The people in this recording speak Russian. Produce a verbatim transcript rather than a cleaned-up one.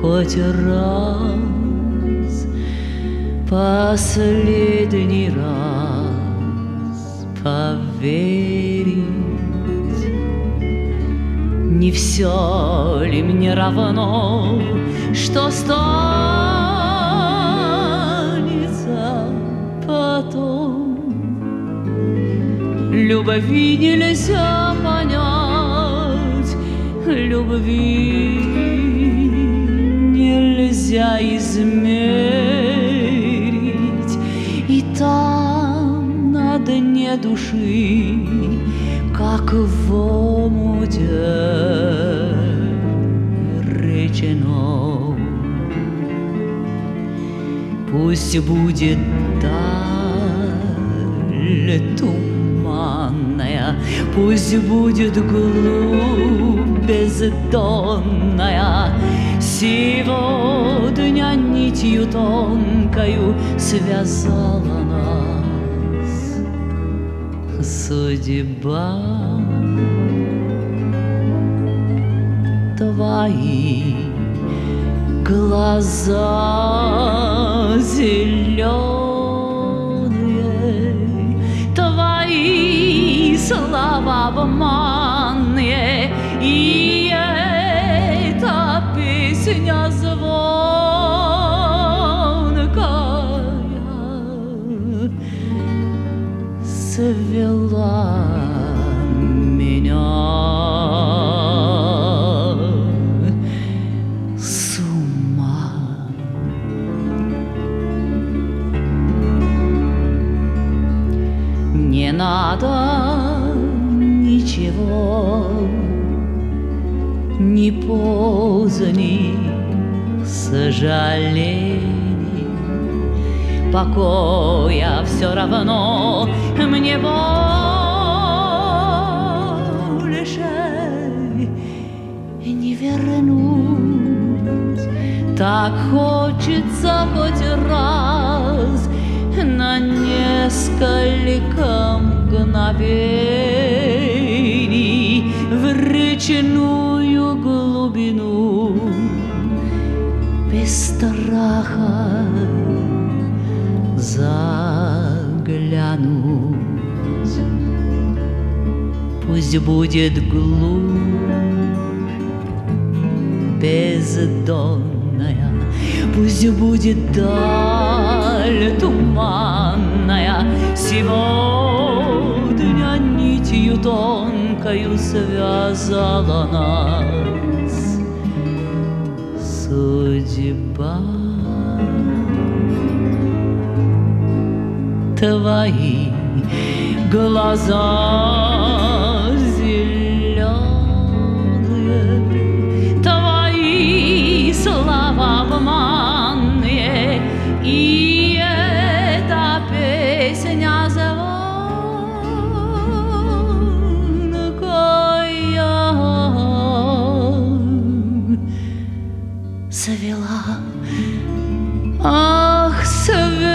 хоть раз, последний раз поверить. Не все ли мне равно, что станется потом? Любви нельзя понять, любви нельзя измерить, и там на дне души, как в омуте речном. Пусть будет даль туманная, пусть будет глубь бездонная, сегодня нитью тонкою связала нас судьба. Твои глаза зеленые, твои слова обманные, и эта песня звонкая свела меня с ума. Не надо ничего, ни поздних сожалений, покоя все равно мне больше не вернуть. Так хочется хоть раз на несколько мгновений в речную глубину без страха заглянуть. Пусть будет глубь бездонная, пусть будет даль туманная, сегодня нитью тонкою связала нас судьба. Твои глаза зеленые, твои слова обманные, и эта песня звонкая свела, ах, свела.